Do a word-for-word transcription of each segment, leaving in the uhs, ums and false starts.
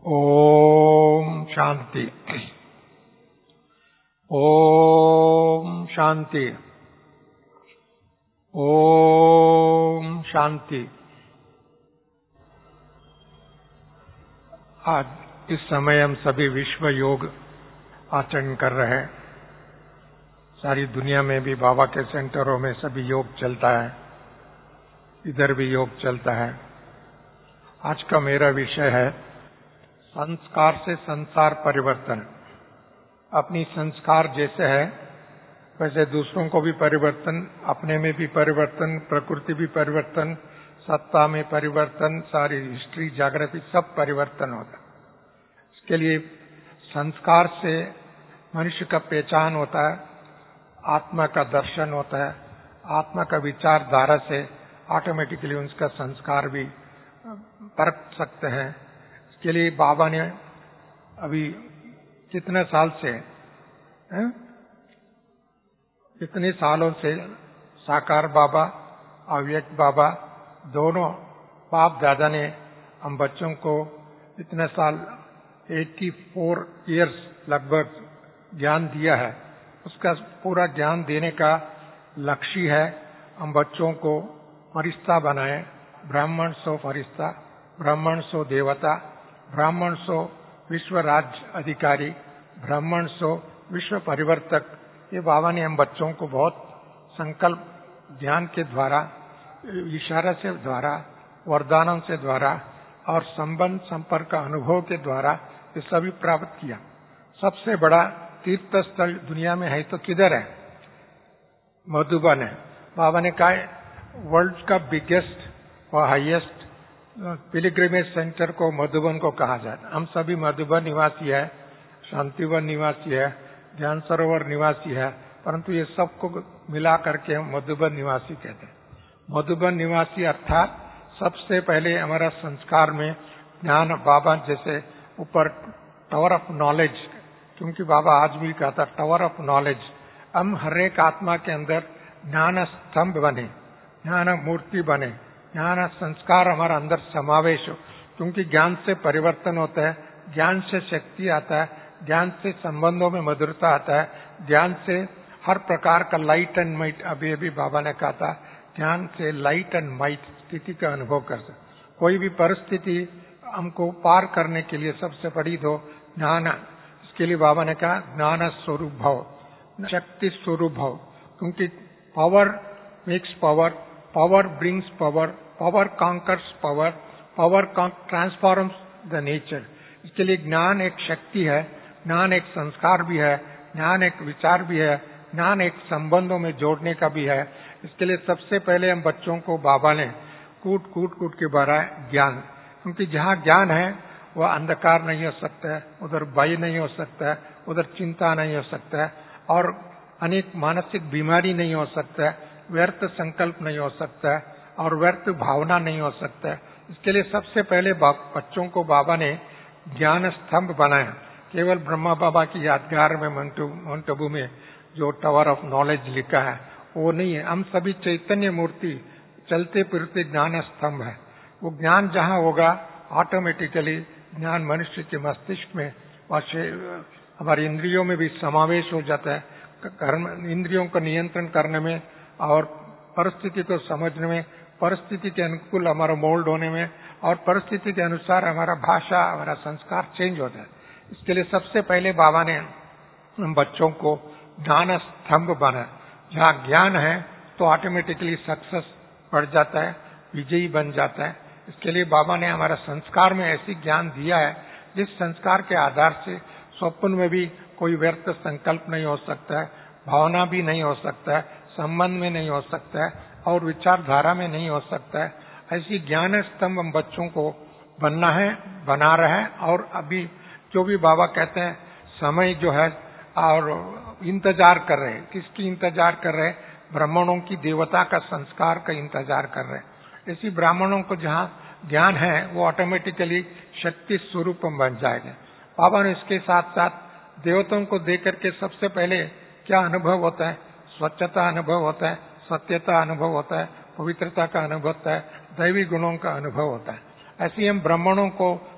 ओम शांति। ओम शांति। ओम शांति। आज इस समय हम सभी विश्व योग आचरण कर रहे हैं। सारी दुनिया में भी बाबा के सेंटरों में सभी योग चलता है, इधर भी योग चलता है। आज का मेरा विषय है संस्कार से संसार परिवर्तन। अपनी संस्कार जैसे है वैसे दूसरों को भी परिवर्तन, अपने में भी परिवर्तन, प्रकृति भी परिवर्तन, सत्ता में परिवर्तन, सारी हिस्ट्री जागृति सब परिवर्तन होता है। इसके लिए संस्कार से मनुष्य का पहचान होता है, आत्मा का दर्शन होता है, आत्मा का विचारधारा से ऑटोमेटिकली उसका संस्कार भी परख सकते हैं। इसके लिए बाबा ने अभी कितने साल से है? इतने सालों से साकार बाबा, अव्यक्त बाबा दोनों बाप दादा ने हम बच्चों को इतने साल चौरासी इयर्स लगभग ज्ञान दिया है। उसका पूरा ज्ञान देने का लक्ष्य है हम बच्चों को फरिश्ता बनाए। ब्राह्मण सो फरिश्ता, ब्राह्मण सो देवता, ब्राह्मण सो विश्व राज्य अधिकारी, ब्राह्मण सो विश्व परिवर्तक। ये बाबा ने हम बच्चों को बहुत संकल्प ध्यान के द्वारा, इशारा से द्वारा, वरदानों से द्वारा और संबंध संपर्क का अनुभव के द्वारा ये सभी प्राप्त किया। सबसे बड़ा तीर्थ स्थल दुनिया में है तो किधर है? मधुबन है। बाबा ने कहा वर्ल्ड का बिगेस्ट और हाईएस्ट पिलग्रिमेज सेंटर को मधुबन को कहा जाता है। हम सभी मधुबन निवासी है, शांतिवन निवासी है, ध्यान सरोवर निवासी है, परंतु ये सबको मिला करके हम मधुबन निवासी कहते हैं। मधुबन निवासी अर्थात सबसे पहले हमारा संस्कार में ज्ञान, बाबा जैसे ऊपर टावर ऑफ नॉलेज, क्योंकि बाबा आज भी कहता टावर ऑफ नॉलेज, हम हर एक आत्मा के अंदर ज्ञान स्तंभ बने, ज्ञान मूर्ति बने, ज्ञान संस्कार हमारा अंदर समावेश हो। क्योंकि ज्ञान से परिवर्तन होता है, ज्ञान से शक्ति आता है, ज्ञान से संबंधों में मधुरता आता है, ज्ञान से हर प्रकार का लाइट एंड माइट, अभी अभी बाबा ने कहा था ज्ञान से लाइट एंड माइट स्थिति का अनुभव कर सकते। कोई भी परिस्थिति हमको पार करने के लिए सबसे बड़ी तो ज्ञान, इसके लिए बाबा ने कहा ज्ञान स्वरूप भव, शक्ति स्वरूप भव। क्योंकि power makes power, power brings power, power conquers power, power transforms the nature. इसके लिए ज्ञान एक शक्ति है, ज्ञान एक संस्कार भी है, ज्ञान एक विचार भी है, ज्ञान एक संबंधों में जोड़ने का भी है। इसके लिए सबसे पहले हम बच्चों को बाबा ने कूट कूट कूट के भरा ज्ञान। क्योंकि जहाँ ज्ञान है वह अंधकार नहीं हो सकता है, उधर भय नहीं हो सकता है, उधर चिंता नहीं हो सकता है, और अनेक मानसिक बीमारी नहीं हो सकता है, व्यर्थ संकल्प नहीं हो सकता है, और व्यर्थ भावना नहीं हो सकता है। इसके लिए सबसे पहले बच्चों को बाबा ने ज्ञान स्तंभ बनाया। केवल ब्रह्मा बाबा की यादगार में माउंट आबू में जो टावर ऑफ नॉलेज लिखा है वो नहीं है। हम सभी चैतन्य मूर्ति, चलते फिरते ज्ञान स्तंभ है। वो ज्ञान जहाँ होगा ऑटोमेटिकली ज्ञान मनुष्य के मस्तिष्क में और हमारी इंद्रियों में भी समावेश हो जाता है। कर्म इंद्रियों को नियंत्रण करने में और परिस्थिति को समझने में, परिस्थिति के अनुकूल हमारा मोल्ड होने में, और परिस्थिति के अनुसार हमारा भाषा, हमारा संस्कार चेंज होता है। इसके लिए सबसे पहले बाबा ने हम बच्चों को ज्ञान स्तंभ बना। जहाँ ज्ञान है तो ऑटोमेटिकली सक्सेस बढ़ जाता है, विजयी बन जाता है। इसके लिए बाबा ने हमारा संस्कार में ऐसी ज्ञान दिया है जिस संस्कार के आधार से स्वप्न में भी कोई व्यर्थ संकल्प नहीं हो सकता है, भावना भी नहीं हो सकता है, संबंध में नहीं हो सकता है, और विचारधारा में नहीं हो सकता है। ऐसी ज्ञान स्तंभ हम बच्चों को बनना है, बना रहे हैं। और अभी जो भी बाबा कहते हैं समय जो है और इंतजार कर रहे हैं, किसकी इंतजार कर रहे हैं? ब्राह्मणों की देवता का संस्कार का इंतजार कर रहे हैं। इसी ब्राह्मणों को जहाँ ज्ञान है वो ऑटोमेटिकली शक्ति स्वरूप बन जाएगा। बाबा ने इसके साथ साथ देवताओं को देख करके सबसे पहले क्या अनुभव होता है? स्वच्छता अनुभव होता है, सत्यता अनुभव होता है, पवित्रता का अनुभव होता है, दैवी गुणों का अनुभव होता है। ऐसे हम ब्राह्मणों को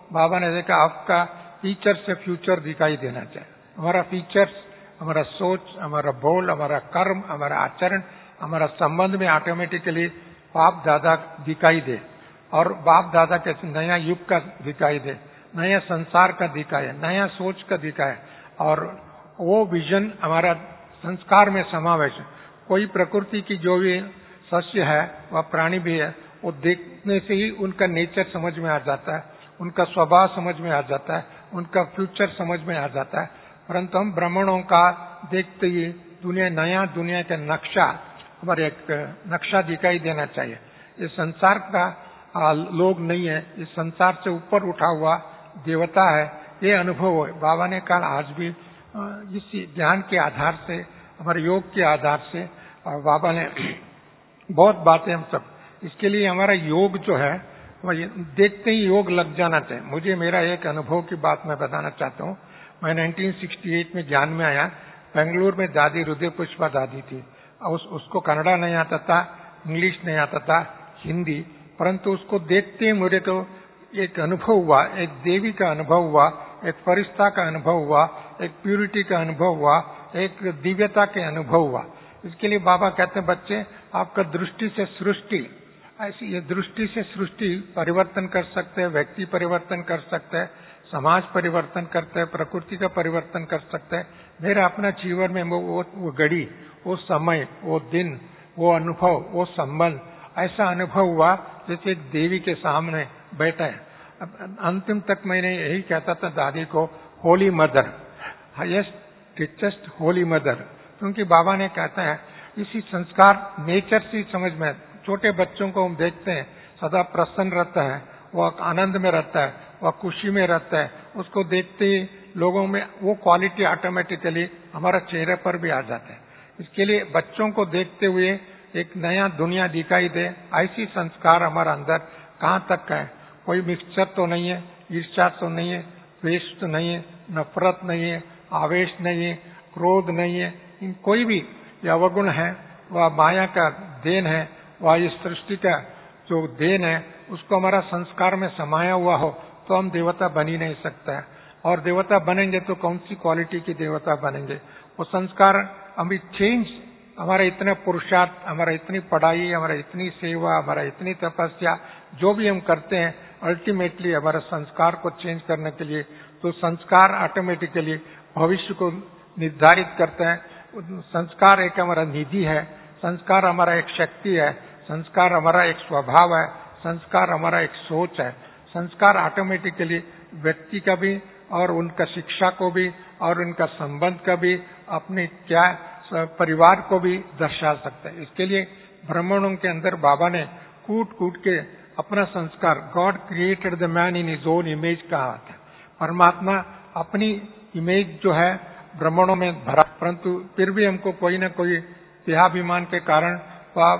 बाबा ने देखा आपका फीचर से फ्यूचर दिखाई देना चाहिए। हमारा फीचर्स, हमारा सोच, हमारा बोल, हमारा कर्म, हमारा आचरण, हमारा संबंध में ऑटोमेटिकली बाप दादा दिखाई दे, और बाप दादा के नया युग का दिखाई दे, नया संसार का दिखाए, नया सोच का दिखाए, और वो विजन हमारा संस्कार में समावेश। कोई प्रकृति की जो भी सस्य है वह प्राणी भी है, वो देखने से ही उनका नेचर समझ में आ जाता है, उनका स्वभाव समझ में आ जाता है, उनका फ्यूचर समझ में आ जाता है। परंतु हम ब्राह्मणों का देखते ही दुनिया, नया दुनिया का नक्शा, हमारे एक नक्शा दिखाई देना चाहिए। ये संसार का आ, लोग नहीं है, इस संसार से ऊपर उठा हुआ देवता है, ये अनुभव है। बाबा ने कहा आज भी आ, इस ज्ञान के आधार से, हमारे योग के आधार से, और बाबा ने बहुत बातें हम सब, इसके लिए हमारा योग जो है वह देखते ही योग लग जाना चाहिए। मुझे मेरा एक अनुभव की बात मैं बताना चाहता हूँ। मैं उन्नीस सौ अड़सठ में ज्ञान में आया। बेंगलुरु में दादी हृदय पुष्पा दादी थी। उस, उसको कन्नड़ा नहीं आता था, इंग्लिश नहीं आता था, हिंदी, परंतु उसको देखते ही मुझे तो एक अनुभव हुआ, एक देवी का अनुभव हुआ, एक फरिश्ता का अनुभव हुआ, एक प्यूरिटी का अनुभव हुआ, एक दिव्यता के अनुभव हुआ। इसके लिए बाबा कहते हैं बच्चे आपका दृष्टि से सृष्टि, ऐसी ये दृष्टि से सृष्टि परिवर्तन कर सकते हैं, व्यक्ति परिवर्तन कर सकते हैं, समाज परिवर्तन करते हैं, प्रकृति का परिवर्तन कर सकते हैं। मेरा अपना जीवन में वो, वो, वो घड़ी, वो समय, वो दिन, वो अनुभव, वो संबंध, ऐसा अनुभव हुआ जैसे एक देवी के सामने बैठा है। अंतिम तक मैंने यही कहता था दादी को, holy mother, highest richest holy mother, क्योंकि बाबा ने कहता है इसी संस्कार नेचर से समझ में। छोटे बच्चों को हम देखते हैं सदा प्रसन्न रहता है, वह आनंद में रहता है, वह खुशी में रहता है, उसको देखते ही लोगों में वो क्वालिटी ऑटोमेटिकली हमारा चेहरे पर भी आ जाता है। इसके लिए बच्चों को देखते हुए एक नया दुनिया दिखाई दे, ऐसी संस्कार हमारा अंदर कहाँ तक है। कोई मिक्सचर तो नहीं है, ईर्ष्या तो नहीं है, द्वेष तो नहीं है, नफरत नहीं है, आवेश नहीं है, क्रोध नहीं है, इन कोई भी यह अवगुण है, वह माया का देन है, वह इस सृष्टि का जो देन है, उसको हमारा संस्कार में समाया हुआ हो तो हम देवता बन ही नहीं सकता है। और देवता बनेंगे तो कौन सी क्वालिटी की देवता बनेंगे। वो संस्कार अभी चेंज, हमारा इतना पुरुषार्थ, हमारा इतनी पढ़ाई, हमारा इतनी सेवा, हमारा इतनी तपस्या जो भी हम करते हैं, अल्टीमेटली हमारे संस्कार को चेंज करने के लिए, तो संस्कार ऑटोमेटिकली भविष्य को निर्धारित करते हैं। संस्कार एक हमारा निधि है, संस्कार हमारा एक शक्ति है, संस्कार हमारा एक स्वभाव है, संस्कार हमारा एक सोच है। संस्कार ऑटोमेटिकली व्यक्ति का भी और उनका शिक्षा को भी और उनका संबंध का भी, अपने क्या परिवार को भी दर्शा सकता है। इसके लिए ब्राह्मणों के अंदर बाबा ने कूट कूट के अपना संस्कार, God created the man in his own image कहा था। परमात्मा अपनी इमेज जो है ब्राह्मणों में भरा, परंतु फिर भी हमको कोई न कोई देहाभिमान के कारण, व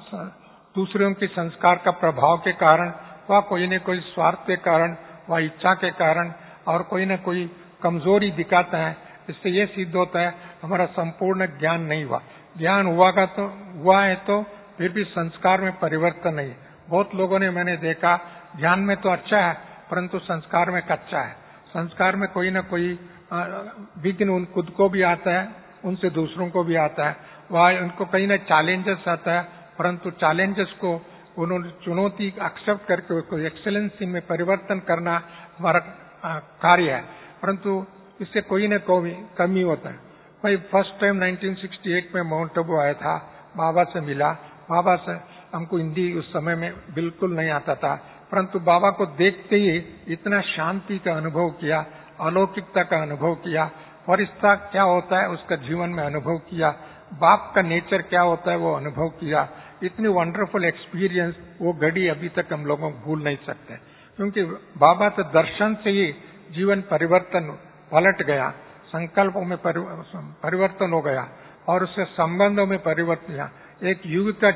दूसरों के संस्कार का प्रभाव के कारण, व कोई न कोई स्वार्थ के कारण, व इच्छा के कारण, और कोई न कोई कमजोरी दिखाता है। इससे ये सिद्ध होता है हमारा संपूर्ण ज्ञान नहीं हुआ। ज्ञान हुआ का तो हुआ है तो फिर भी संस्कार में परिवर्तन नहीं। बहुत लोगों ने मैंने देखा ज्ञान में तो अच्छा है परंतु संस्कार में कच्चा है। संस्कार में कोई न कोई विघ्न उन खुद को भी आता है, उनसे दूसरों को भी आता है। वह उनको कहीं ना चैलेंजेस आता है, परंतु चैलेंजेस को उन्होंने चुनौती एक्सेप्ट करके उसको एक्सेलेंसी में परिवर्तन करना हमारा कार्य है। परंतु इससे कोई न कोई कमी होता है। मैं फर्स्ट टाइम उन्नीस सौ अड़सठ में माउंट आबू आया था, बाबा से मिला। बाबा से हमको हिंदी उस समय में बिल्कुल नहीं आता था, परंतु बाबा को देखते ही इतना शांति का अनुभव किया, अलौकिकता का अनुभव किया, फरिश्ता क्या होता है उसका जीवन में अनुभव किया, बाप का नेचर क्या होता है वो अनुभव किया। इतनी वंडरफुल एक्सपीरियंस, वो घड़ी अभी तक हम लोगों को भूल नहीं सकते, क्योंकि बाबा के दर्शन से ही जीवन परिवर्तन पलट गया, संकल्पों में परिवर्तन हो गया और उससे संबंधों में परिवर्तन हुआ। एक युग का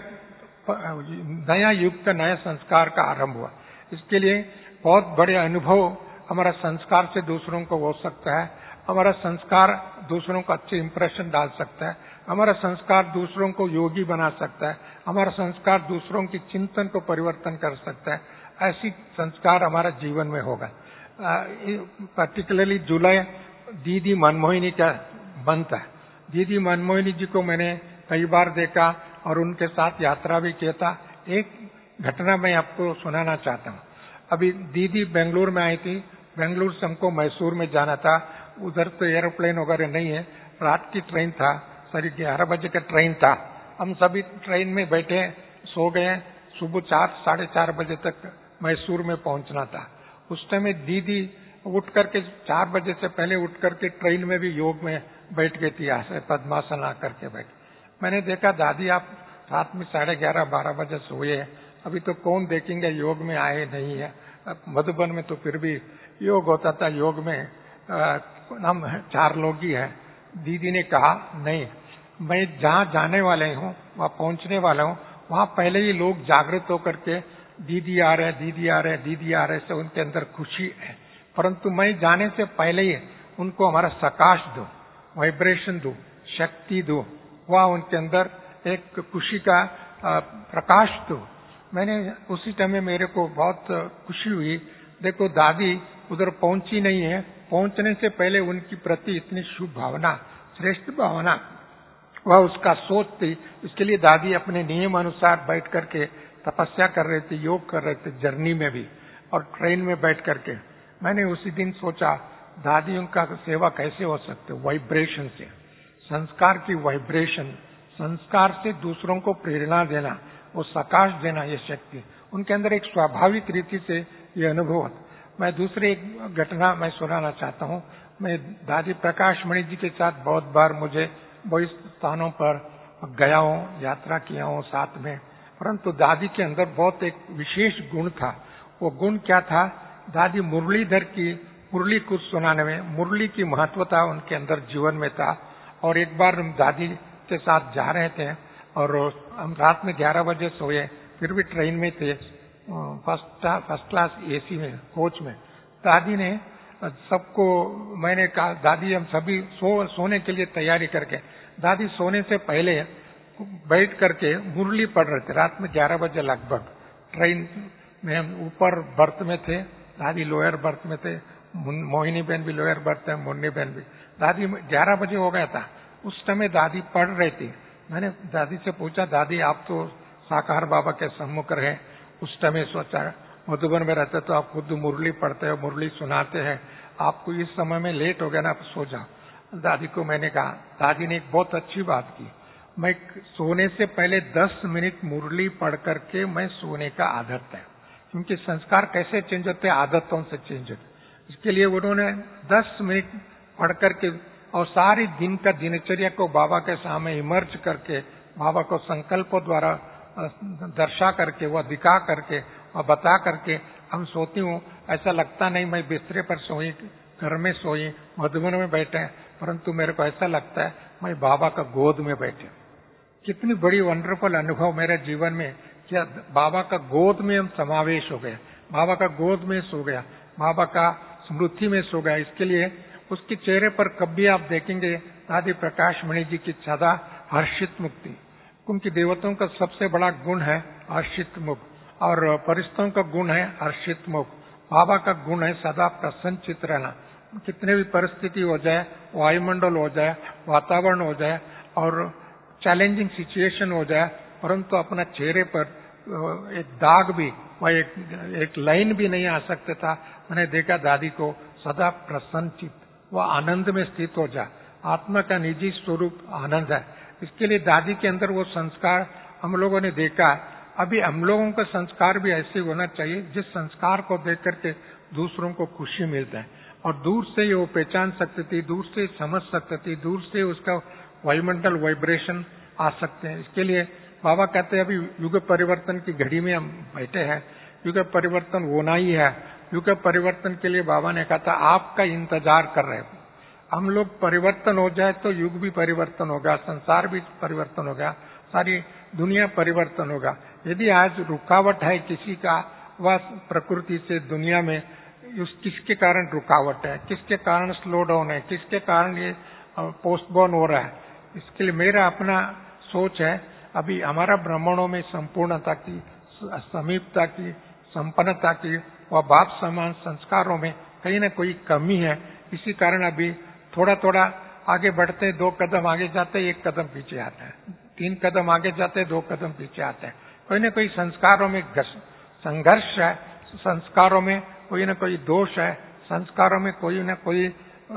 नया युग का नया संस्कार का आरंभ हुआ। इसके लिए बहुत बड़े अनुभव हमारा संस्कार से दूसरों को हो सकता है। हमारा संस्कार दूसरों को अच्छे इंप्रेशन डाल सकता है, हमारा संस्कार दूसरों को योगी बना सकता है, हमारा संस्कार दूसरों की चिंतन को परिवर्तन कर सकता है। ऐसी संस्कार हमारा जीवन में होगा। पर्टिकुलरली जुलाई दीदी मनमोहिनी का मंथ है। दीदी मनमोहिनी जी को मैंने कई बार देखा और उनके साथ यात्रा भी किया था। एक घटना मैं आपको सुनाना चाहता हूँ। अभी दीदी बेंगलुरु में आई थी, बेंगलुरु से हमको मैसूर में जाना था। उधर तो एरोप्लेन वगैरह नहीं है, रात की ट्रेन था, साढ़े ग्यारह बजे का ट्रेन था। हम सभी ट्रेन में बैठे सो गए। सुबह चार साढ़े चार बजे तक मैसूर में पहुंचना था। उस टाइम दीदी उठ करके चार बजे से पहले उठ करके ट्रेन में भी योग में बैठ गई थी, ऐसे पद्मासन आकर के बैठ। मैंने देखा दादी आप रात में साढ़े ग्यारह बारह बजे सोए, अभी तो कौन देखेंगे, योग में आए नहीं है। मधुबन में तो फिर भी योग होता था, योग में आ, हम चार लोग ही हैं। दीदी ने कहा नहीं, मैं जहाँ जाने वाले हूँ वहाँ पहुँचने वाला हूँ, वहाँ पहले ही लोग जागृत होकर के दीदी आ रहे दीदी आ रहे दीदी आ रहे से उनके अंदर खुशी है, परंतु मैं जाने से पहले ही उनको हमारा सकाश दो, वाइब्रेशन दो, शक्ति दो, वह उनके अंदर एक खुशी का प्रकाश दो। मैंने उसी टाइम में मेरे को बहुत खुशी हुई। देखो दादी उधर पहुंची नहीं है, पहुंचने से पहले उनकी प्रति इतनी शुभ भावना, श्रेष्ठ भावना, वह उसका सोच थी। इसके लिए दादी अपने नियम अनुसार बैठ करके तपस्या कर रहे थे, योग कर रहे थे, जर्नी में भी और ट्रेन में बैठ करके। मैंने उसी दिन सोचा दादी उनका सेवा कैसे हो सकते, वाइब्रेशन से, संस्कार की वाइब्रेशन, संस्कार से दूसरों को प्रेरणा देना, वो सकाश देना, ये शक्ति उनके अंदर एक स्वाभाविक रीति से ये अनुभव। मैं दूसरी एक घटना मैं सुनाना चाहता हूँ। मैं दादी प्रकाश मणि जी के साथ बहुत बार मुझे बहुत स्थानों पर गया हूँ, यात्रा किया हूँ साथ में, परंतु दादी के अंदर बहुत एक विशेष गुण था। वो गुण क्या था? दादी मुरलीधर की मुरली कुछ सुनाने में, मुरली की महत्वता उनके अंदर जीवन में था। और एक बार हम दादी के साथ जा रहे थे और हम रात में ग्यारह बजे सोए, फिर भी ट्रेन में थे, फर्स्ट फर्स्ट क्लास एसी में, कोच में। दादी ने सबको, मैंने कहा दादी हम सभी सो सोने के लिए तैयारी करके, दादी सोने से पहले बैठ करके मुरली पढ़ रहे थे। रात में ग्यारह बजे लगभग ट्रेन में हम ऊपर बर्थ में थे, दादी लोअर बर्थ में थे, मोहिनी बहन भी लोअर बर्थ है, मुन्नी बहन भी। दादी ग्यारह बजे हो गया था, उस समय दादी पढ़ रही थी। मैंने दादी से पूछा दादी आप तो साकार बाबा के सम्मुख रहे, उस समय सोचा मधुबन में रहते तो आप खुद मुरली पढ़ते हो, मुरली सुनाते हैं, आपको इस समय में लेट हो गया ना, आप सो जाओ। दादी को मैंने कहा, दादी ने एक बहुत अच्छी बात की, मैं सोने से पहले दस मिनट मुरली पढ़ करके मैं सोने का आदत है, क्योंकि संस्कार कैसे चेंज होते हैं, आदतों से चेंज होते। इसके लिए उन्होंने दस मिनट पढ़ करके और सारी दिन का दिनचर्या को बाबा के सामने इमर्ज करके, बाबा को संकल्पों द्वारा दर्शा करके, वह दिखा करके और बता करके हम सोती हूँ। ऐसा लगता नहीं मैं बिस्तरे पर सोई, घर में सोई, मधुबन में बैठे, परंतु मेरे को ऐसा लगता है मैं बाबा का गोद में बैठे। कितनी बड़ी वंडरफुल अनुभव मेरे जीवन में, क्या बाबा का गोद में हम समावेश हो गए, बाबा का गोद में सो गया, बाबा का स्मृति में सो गया। इसके लिए उसके चेहरे पर कभी आप देखेंगे दादी प्रकाश मणि जी की सदा हर्षित मुक्ति, क्योंकि देवताओं का सबसे बड़ा गुण है हर्षित मुख और परिस्तों का गुण है हर्षित मुख। बाबा का गुण है सदा प्रसन्नचित रहना, कितने भी परिस्थिति हो जाए, वायुमंडल हो जाए, वातावरण हो जाए और चैलेंजिंग सिचुएशन हो जाए, परंतु अपना चेहरे पर एक दाग भी, वह एक, एक लाइन भी नहीं आ सकता था। मैंने देखा दादी को सदा प्रसन्नचित, वह आनंद में स्थित हो जाए। आत्मा का निजी स्वरूप आनंद है। इसके लिए दादी के अंदर वो संस्कार हम लोगों ने देखा। अभी हम लोगों का संस्कार भी ऐसे होना चाहिए जिस संस्कार को देख करके दूसरों को खुशी मिलता है और दूर से वो पहचान सकती थी, दूर से समझ सकती थी, दूर से उसका वायुमंडल वाइब्रेशन आ सकते हैं। इसके लिए बाबा कहते हैं अभी युग परिवर्तन की घड़ी में हम बैठे हैं, युग परिवर्तन होना ही है। युग परिवर्तन के लिए बाबा ने कहा था आपका इंतजार कर रहे हैं। हम लोग परिवर्तन हो जाए तो युग भी परिवर्तन होगा, संसार भी परिवर्तन होगा, सारी दुनिया परिवर्तन होगा। यदि आज रुकावट है किसी का, वह प्रकृति से दुनिया में, उस किसके कारण रुकावट है, किसके कारण स्लो डाउन है, किसके कारण ये पोस्टपोन हो रहा है, इसके लिए मेरा अपना सोच है अभी हमारा ब्राह्मणों में संपूर्णता की, समीपता की, संपन्नता की वह बाप समान संस्कारों में कहीं न कोई कमी है। इसी कारण अभी थोड़ा थोड़ा आगे बढ़ते, दो कदम आगे जाते, एक कदम पीछे आता है, तीन कदम आगे जाते, दो कदम पीछे आते हैं। कोई न कोई संस्कारों में संघर्ष है, संस्कारों में कोई न कोई दोष है, संस्कारों में कोई न कोई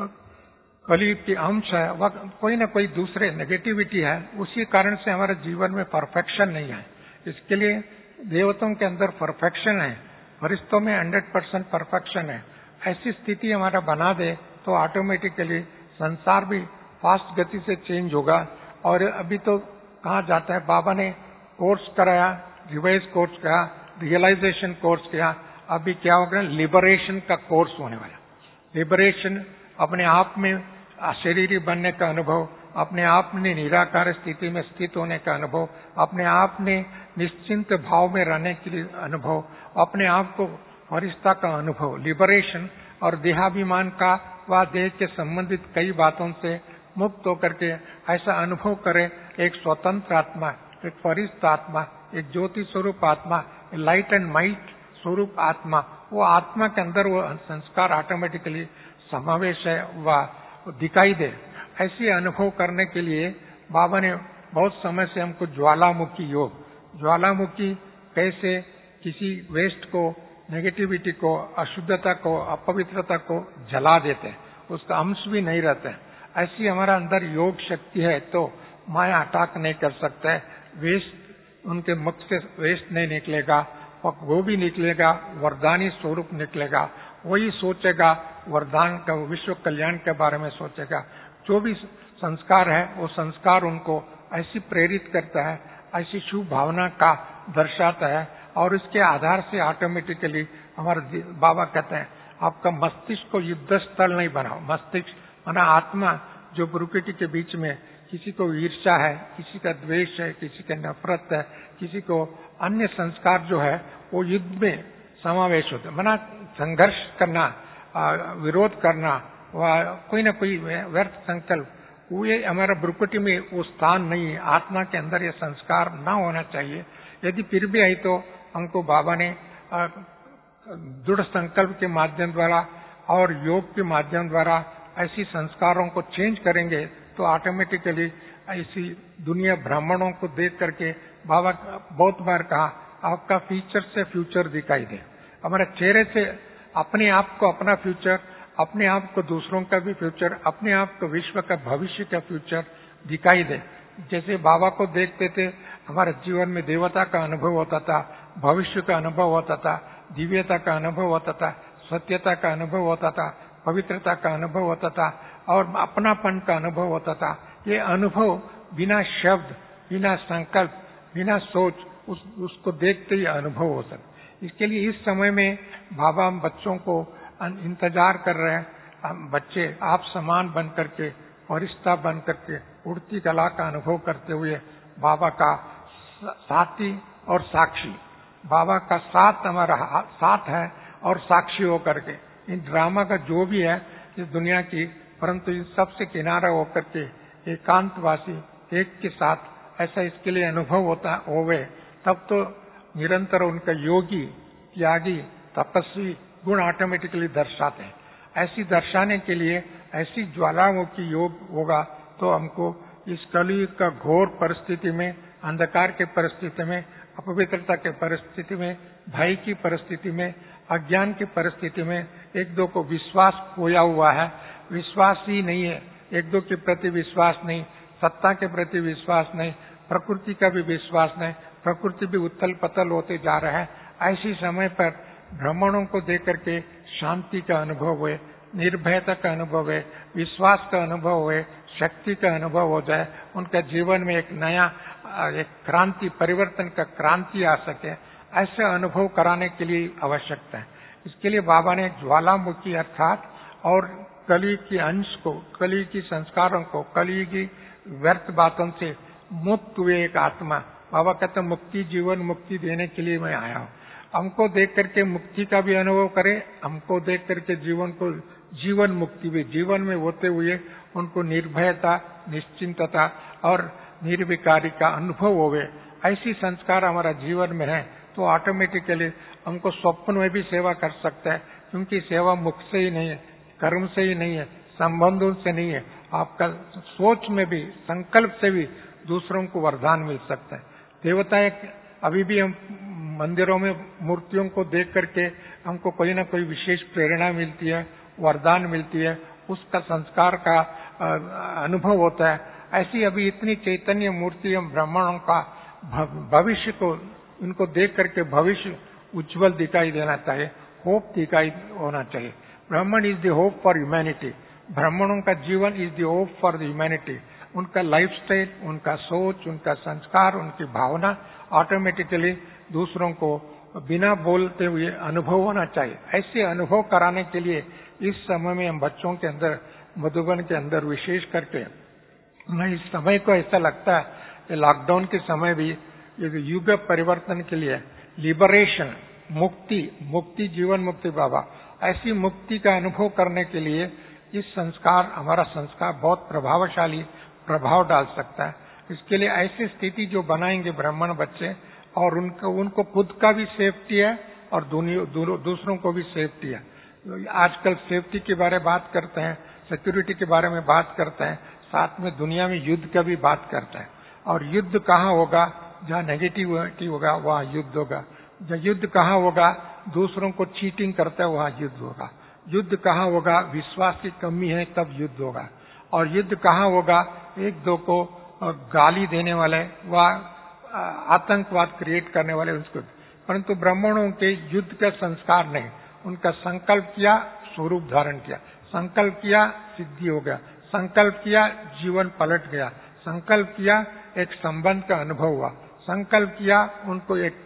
कलयुग के अंश है, वह कोई न कोई दूसरे नेगेटिविटी है। उसी कारण से हमारे जीवन में परफेक्शन नहीं है। इसके लिए देवताओं के अंदर परफेक्शन है, फरिश्तों में हंड्रेड परसेंट परफेक्शन है। ऐसी स्थिति हमारा बना दे तो ऑटोमेटिकली संसार भी फास्ट गति से चेंज होगा। और अभी तो कहा जाता है, बाबा ने कोर्स कराया, रिवाइज कोर्स किया, रियलाइजेशन कोर्स किया, अभी क्या होगा, लिबरेशन का कोर्स होने वाला। लिबरेशन अपने आप में अशरीरी बनने का अनुभव, अपने आप में निराकार स्थिति में स्थित होने का अनुभव, अपने आप में निश्चिंत भाव में रहने के लिए अनुभव, अपने आप को फरिश्ता का अनुभव, लिबरेशन। और देहाभिमान का व देह के संबंधित कई बातों से मुक्त होकर के ऐसा अनुभव करे, एक स्वतंत्र आत्मा, एक फरिश्ता आत्मा, एक ज्योति स्वरूप आत्मा, लाइट एंड माइट स्वरूप आत्मा। वो आत्मा के अंदर वो संस्कार ऑटोमेटिकली समावेश है व दिखाई दे। ऐसी अनुभव करने के लिए बाबा ने बहुत समय से हमको ज्वालामुखी योग, ज्वालामुखी कैसे किसी वेस्ट को, नेगेटिविटी को, अशुद्धता को, अपवित्रता को जला देते, उसका अंश भी नहीं रहता है। ऐसी हमारा अंदर योग शक्ति है तो माया अटैक नहीं कर सकता है। वेस्ट उनके मुख से वेस्ट नहीं निकलेगा, वो भी निकलेगा, वरदानी स्वरूप निकलेगा। वही सोचेगा वरदान का, विश्व कल्याण के बारे में सोचेगा। जो भी संस्कार है वो संस्कार उनको ऐसी प्रेरित करता है, ऐसी शुभ भावना का दर्शाता है। और इसके आधार से ऑटोमेटिकली हमारे बाबा कहते हैं, आपका मस्तिष्क को युद्ध स्थल नहीं बनाओ। मस्तिष्क माना आत्मा, जो प्रकृति के बीच में किसी को ईर्ष्या है, किसी का द्वेष है, किसी का नफरत है, किसी को अन्य संस्कार जो है वो युद्ध में समावेश होते, माना संघर्ष करना, विरोध करना, कोई ना कोई व्यर्थ संकल्प, वो ये हमारा प्रकृति में वो स्थान नहीं है। आत्मा के अंदर ये संस्कार ना होना चाहिए। यदि फिर भी आई तो हमको बाबा ने दृढ़ संकल्प के माध्यम द्वारा और योग के माध्यम द्वारा ऐसी संस्कारों को चेंज करेंगे तो ऑटोमेटिकली ऐसी दुनिया ब्राह्मणों को देख करके बाबा बहुत बार कहा, आपका फ्यूचर से फ्यूचर दिखाई दे। हमारे चेहरे से अपने आप को अपना फ्यूचर, अपने आप को दूसरों का भी फ्यूचर, अपने आप को विश्व का भविष्य का फ्यूचर दिखाई दे। जैसे बाबा को देखते थे हमारे जीवन में देवता का अनुभव होता था, भविष्य का अनुभव होता था, दिव्यता का अनुभव होता था, सत्यता का अनुभव होता था, पवित्रता का अनुभव होता था और अपनापन का अनुभव होता था। ये अनुभव बिना शब्द, बिना संकल्प, बिना सोच उस, उसको देखते ही अनुभव हो सकता। इसके लिए इस समय में बाबा हम बच्चों को इंतजार कर रहे हैं। हम बच्चे आप समान बन करके, फरिश्ता बन करके, उड़ती कला का अनुभव करते हुए बाबा का साथी और साक्षी, बाबा का साथ हमारा साथ है और साक्षी हो करके इन ड्रामा का जो भी है इस दुनिया की, परंतु इन सबसे किनारा होकर के एकांतवासी एक के साथ ऐसा इसके लिए अनुभव होता होवे, तब तो निरंतर उनका योगी, त्यागी, तपस्वी गुण ऑटोमेटिकली दर्शाते हैं। ऐसी दर्शाने के लिए ऐसी ज्वालामुखी योग होगा तो हमको इस कलयुग का घोर परिस्थिति में, अंधकार के परिस्थिति में, अपवित्रता के परिस्थिति में, भय की परिस्थिति में, अज्ञान की परिस्थिति में, एक दो को विश्वास खोया हुआ है, विश्वास ही नहीं है, एक दो के प्रति विश्वास नहीं, सत्ता के प्रति विश्वास नहीं, प्रकृति का भी विश्वास नहीं, प्रकृति भी उथल पतल होते जा रहा है। ऐसी समय पर भ्रमणों को देख करके शांति का अनुभव हुए, निर्भयता का अनुभव हुए, विश्वास का अनुभव हुए, शक्ति का अनुभव हो जाए, उनका जीवन में एक नया एक क्रांति, परिवर्तन का क्रांति आ सके, ऐसे अनुभव कराने के लिए आवश्यकता है। इसके लिए बाबा ने ज्वालामुखी अर्थात और कलयुग के अंश को, कलयुग की संस्कारों को, कलयुग की व्यर्थ बातों से मुक्त हुए एक आत्मा, बाबा कहते मुक्ति, जीवन मुक्ति देने के लिए मैं आया हूँ। हमको देख करके मुक्ति का भी अनुभव करे, हमको देख करके जीवन को जीवन मुक्ति भी जीवन में होते हुए उनको निर्भयता, निश्चिंतता और निर्विकारी का अनुभव होवे। ऐसी संस्कार हमारा जीवन में है तो ऑटोमेटिकली हमको स्वप्न में भी सेवा कर सकता है, क्योंकि सेवा मुख से ही नहीं है, कर्म से ही नहीं है, संबंधों से नहीं है, आपका सोच में भी, संकल्प से भी दूसरों को वरदान मिल सकता है। देवताएं अभी भी हम मंदिरों में मूर्तियों को देख करके हमको कोई ना कोई विशेष प्रेरणा मिलती है, वरदान मिलती है, उसका संस्कार का अनुभव होता है। ऐसी अभी इतनी चैतन्य मूर्ति हम ब्राह्मणों का भविष्य को, इनको देख करके भविष्य उज्जवल दिखाई देना चाहिए, होप दिखाई होना चाहिए। Brahmin is the hope for humanity, ब्राह्मणों का जीवन is the hope for the humanity. उनका लाइफस्टाइल, उनका सोच, उनका संस्कार, उनकी भावना ऑटोमेटिकली दूसरों को बिना बोलते हुए अनुभव होना चाहिए। ऐसे अनुभव कराने के लिए इस समय में हम बच्चों के अंदर, मधुबन के अंदर विशेष करके, मैं इस समय को ऐसा लगता है कि लॉकडाउन के समय भी युग परिवर्तन के लिए लिबरेशन, मुक्ति, मुक्ति जीवन मुक्ति बाबा, ऐसी मुक्ति का अनुभव करने के लिए इस संस्कार, हमारा संस्कार बहुत प्रभावशाली प्रभाव डाल सकता है। इसके लिए ऐसी स्थिति जो बनाएंगे ब्राह्मण बच्चे, और उनको उनको खुद का भी सेफ्टी है और दूसरों को भी सेफ्टी है। आजकल सेफ्टी के बारे में बात करते हैं, सिक्योरिटी के बारे में बात करते हैं, साथ में दुनिया में युद्ध का भी बात करते हैं। और युद्ध कहाँ होगा? जहाँ नेगेटिविटी होगा वहाँ युद्ध होगा। जहाँ युद्ध कहाँ होगा? दूसरों को चीटिंग करता है वहाँ युद्ध होगा। युद्ध कहाँ होगा? विश्वास की कमी है तब युद्ध होगा। और युद्ध कहाँ होगा? एक दो को गाली देने वाले, वह आतंकवाद क्रिएट करने वाले उसको। परंतु ब्राह्मणों के युद्ध का संस्कार नहीं, उनका संकल्प किया स्वरूप धारण किया, संकल्प किया सिद्धि हो गया, संकल्प किया जीवन पलट गया, संकल्प किया एक संबंध का अनुभव हुआ, संकल्प किया उनको एक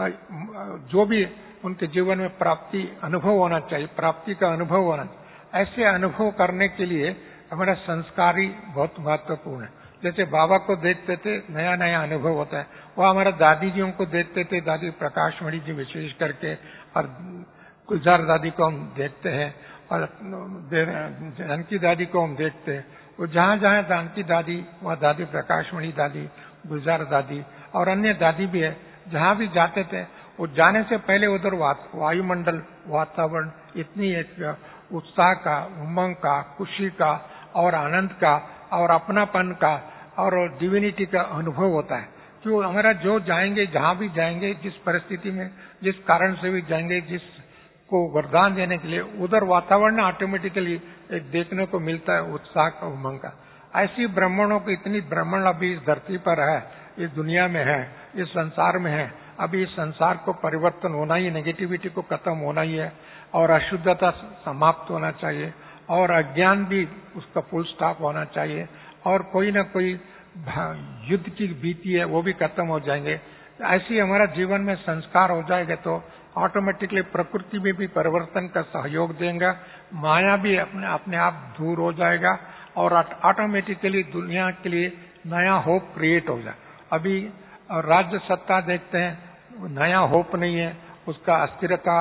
जो भी उनके जीवन में प्राप्ति अनुभव होना चाहिए, प्राप्ति का अनुभव होना चाहिए। ऐसे अनुभव करने के लिए हमारा संस्कार ही बहुत महत्वपूर्ण है। जैसे बाबा को देखते थे नया नया अनुभव होता है, वो हमारा दादी जियों को देखते थे, दादी प्रकाशमणि जी विशेष करके, और गुलजार दादी को हम देखते हैं, और जानकी दादी को हम देखते हैं। वो जहाँ जहाँ जानकी दादी, वहाँ दादी प्रकाशमणि दादी, गुलजार दादी और अन्य दादी भी है, जहाँ भी जाते थे वो जाने से पहले उधर वायुमंडल, वातावरण इतनी एक उत्साह का, उमंग का, खुशी का और आनंद का और अपनापन का और डिविनिटी का अनुभव होता है। जो हमारा जो जाएंगे, जहाँ भी जाएंगे, जिस परिस्थिति में, जिस कारण से भी जाएंगे, जिसको वरदान देने के लिए, उधर वातावरण ऑटोमेटिकली एक देखने को मिलता है उत्साह का, उमंग का। ऐसी ब्राह्मणों की इतनी ब्राह्मण अभी इस धरती पर है, इस दुनिया में है, इस संसार में है। अभी इस संसार को परिवर्तन होना ही, नेगेटिविटी को खत्म होना ही है, और अशुद्धता समाप्त होना चाहिए, और अज्ञान भी उसका फुल स्टॉप होना चाहिए, और कोई ना कोई युद्ध की भीति है वो भी खत्म हो जाएंगे। ऐसी हमारा जीवन में संस्कार हो जाएगा तो ऑटोमेटिकली प्रकृति में भी परिवर्तन का सहयोग देगा, माया भी अपने अपने आप दूर हो जाएगा, और ऑटोमेटिकली दुनिया के लिए नया होप क्रिएट हो जाए। अभी राज्य सत्ता देखते हैं, नया होप नहीं है, उसका अस्थिरता,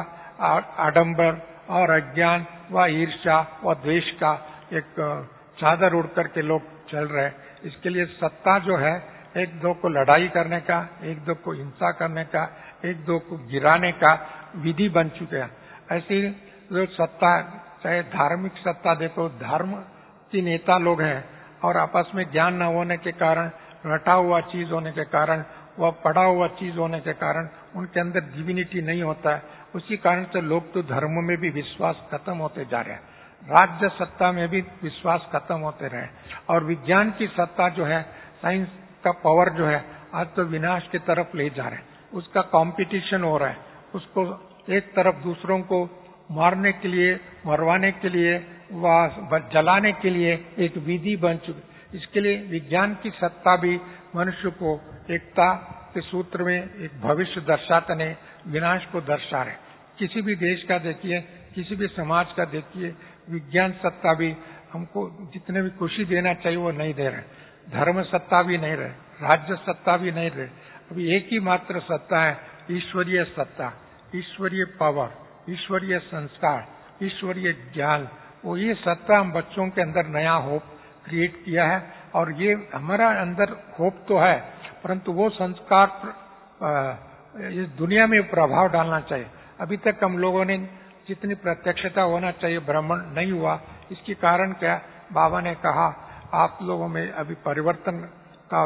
आडंबर और अज्ञान व ईर्ष्या व द्वेष का एक चादर उड़ करके लोग चल रहे हैं। इसके लिए सत्ता जो है, एक दो को लड़ाई करने का, एक दो को हिंसा करने का, एक दो को गिराने का विधि बन चुके हैं। ऐसी जो सत्ता, चाहे धार्मिक सत्ता देखो, धर्म के नेता लोग हैं, और आपस में ज्ञान न होने के कारण, रटा हुआ चीज होने के कारण, वह पढ़ा हुआ चीज होने के कारण उनके अंदर डिविनिटी नहीं होता है। उसी कारण से लोग तो धर्म में भी विश्वास खत्म होते जा रहे हैं, राज्य सत्ता में भी विश्वास खत्म होते रहे, और विज्ञान की सत्ता जो है, साइंस का पावर जो है, आज तो विनाश की तरफ ले जा रहे हैं। उसका कंपटीशन हो रहा है, उसको एक तरफ दूसरों को मारने के लिए, मरवाने के लिए, व जलाने के लिए एक विधि बन चुकी। इसके लिए विज्ञान की सत्ता भी मनुष्य को एकता के सूत्र में एक भविष्य दर्शाते नहीं, विनाश को दर्शा रहे। किसी भी देश का देखिए, किसी भी समाज का देखिए, विज्ञान सत्ता भी हमको जितने भी खुशी देना चाहिए वो नहीं दे रहे, धर्म सत्ता भी नहीं रहे, राज्य सत्ता भी नहीं रहे। अभी एक ही मात्र सत्ता है, ईश्वरीय सत्ता, ईश्वरीय पावर, ईश्वरीय संस्कार, ईश्वरीय ज्ञान। वो ये सत्ता हम बच्चों के अंदर नया होप क्रिएट किया है, और ये हमारा अंदर होप तो है, परंतु वो संस्कार इस दुनिया में प्रभाव डालना चाहिए। अभी तक हम लोगों ने जितनी प्रत्यक्षता होना चाहिए ब्राह्मण नहीं हुआ। इसके कारण क्या, बाबा ने कहा आप लोगों में अभी परिवर्तन का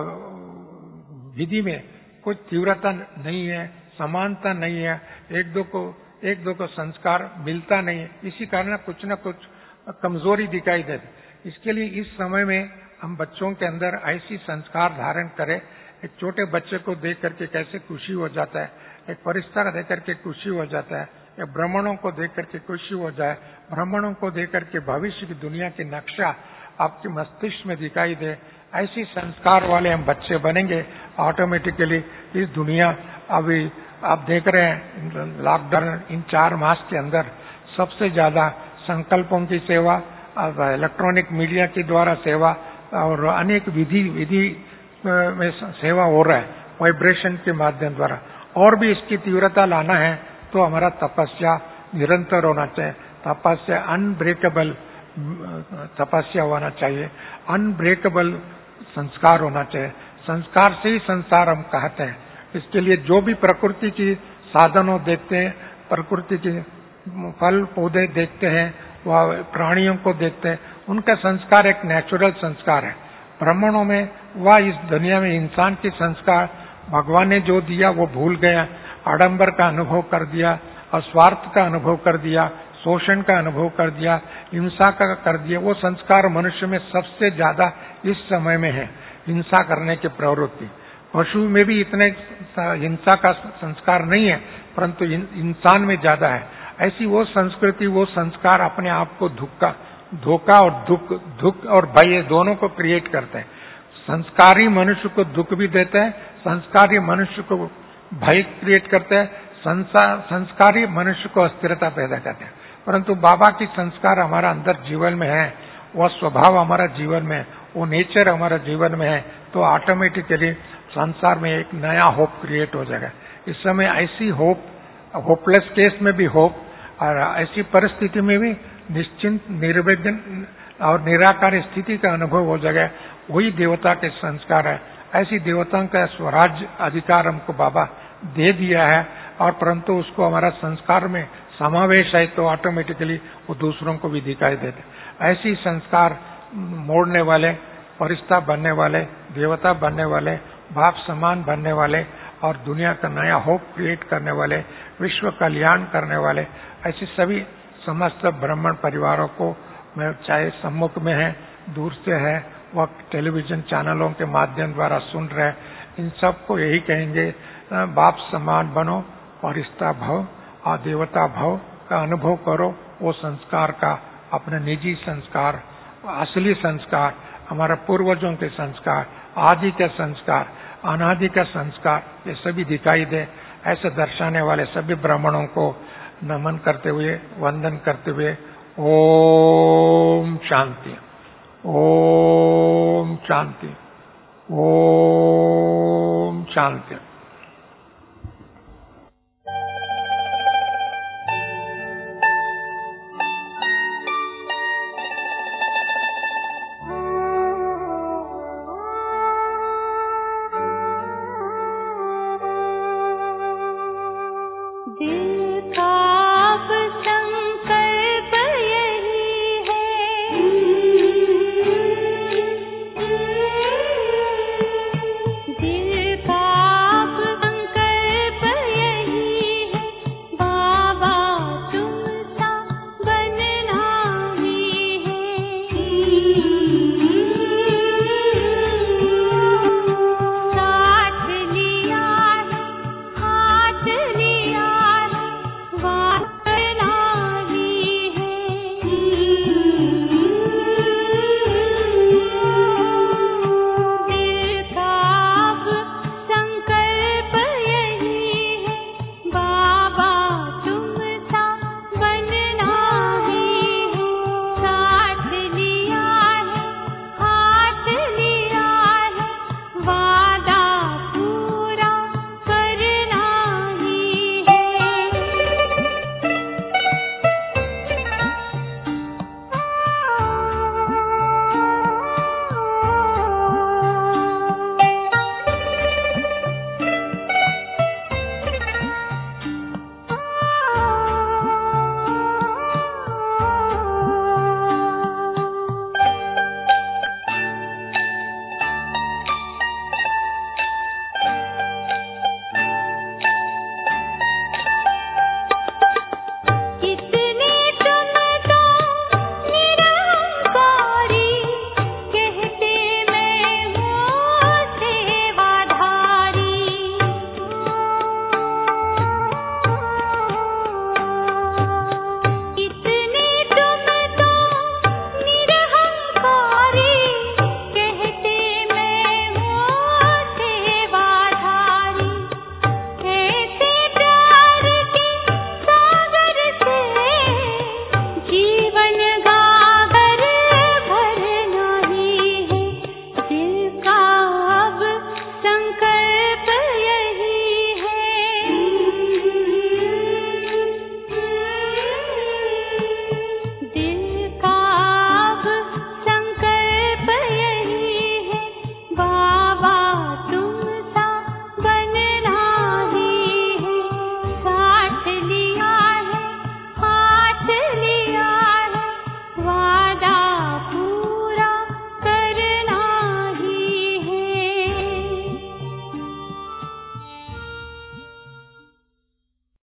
विधि में कुछ तीव्रता नहीं है, समानता नहीं है, एक दो को एक दो को संस्कार मिलता नहीं है। इसी कारण कुछ न कुछ कमजोरी दिखाई देती। इसके लिए इस समय में हम बच्चों के अंदर ऐसी संस्कार धारण करें। एक छोटे बच्चे को देख करके कैसे खुशी हो जाता है, एक फरिश्ता देख करके खुशी हो जाता है, एक ब्राह्मणों को देख करके खुशी हो जाए, ब्राह्मणों को देख करके भविष्य की दुनिया की नक्शा आपके मस्तिष्क में दिखाई दे, ऐसी संस्कार वाले हम बच्चे बनेंगे। ऑटोमेटिकली इस दुनिया, अभी आप देख रहे हैं लॉकडाउन इन चार मास के अंदर सबसे ज्यादा संकल्पों की सेवा, इलेक्ट्रॉनिक मीडिया के द्वारा सेवा और अनेक विधि विधि में सेवा हो रहा है वाइब्रेशन के माध्यम द्वारा। और भी इसकी तीव्रता लाना है तो हमारा तपस्या निरंतर होना चाहिए। तपस्या अनब्रेकेबल तपस्या होना चाहिए, अनब्रेकेबल संस्कार होना चाहिए। संस्कार से ही संसार हम कहते हैं। इसके लिए जो भी प्रकृति की साधनों देखते हैं, प्रकृति के फल पौधे देखते हैं, वह प्राणियों को देखते हैं, उनका संस्कार एक नेचुरल संस्कार है। ब्राह्मणों में वह इस दुनिया में इंसान की संस्कार भगवान ने जो दिया वो भूल गया, आडंबर का अनुभव कर दिया और स्वार्थ का अनुभव कर दिया, शोषण का अनुभव कर दिया, हिंसा का कर दिया। वो संस्कार मनुष्य में सबसे ज्यादा इस समय में है, हिंसा करने की प्रवृत्ति। पशु में भी इतने हिंसा का संस्कार नहीं है, परंतु इंसान में ज्यादा है। ऐसी वो संस्कृति, वो संस्कार अपने आप को धोखा धोखा और दुख दुख और भय दोनों को क्रिएट करते हैं। संस्कारी मनुष्य को दुख भी देते हैं, संस्कारी मनुष्य को भय क्रिएट करते हैं, संस्कारी मनुष्य को अस्थिरता पैदा करते हैं। परंतु बाबा की संस्कार हमारा अंदर जीवन में है, वह स्वभाव हमारा जीवन में है, वो नेचर हमारा जीवन में है, तो ऑटोमेटिकली संसार में एक नया होप क्रिएट हो जाएगा। इस समय ऐसी होप, होपलेस केस में भी होप, और ऐसी परिस्थिति में भी निश्चिंत निर्विघ्न और निराकार स्थिति का अनुभव हो जाएगा। वही देवता के संस्कार है। ऐसी देवताओं का स्वराज्य अधिकार हमको बाबा दे दिया है, और परंतु उसको हमारा संस्कार में समावेश है तो ऑटोमेटिकली वो दूसरों को भी दिखाई देते। ऐसी संस्कार मोड़ने वाले, फरिश्ता बनने वाले, देवता बनने वाले, बाप समान बनने वाले और दुनिया का नया होप क्रिएट करने वाले, विश्व कल्याण करने वाले, ऐसे सभी समस्त ब्राह्मण परिवारों को मैं चाहे सम्मुख में है, दूर से है, वह टेलीविजन चैनलों के माध्यम द्वारा सुन रहे, इन सबको यही कहेंगे, बाप समान बनो, फरिश्ता भव और देवता भव का अनुभव करो। वो संस्कार का, अपने निजी संस्कार, असली संस्कार, हमारे पूर्वजों के संस्कार, आदि के संस्कार, अनादि का संस्कार, ये सभी दिखाई दे। ऐसे दर्शाने वाले सभी ब्राह्मणों को नमन करते हुए, वंदन करते हुए, ओम शांति, ओम शांति, ओम शांति।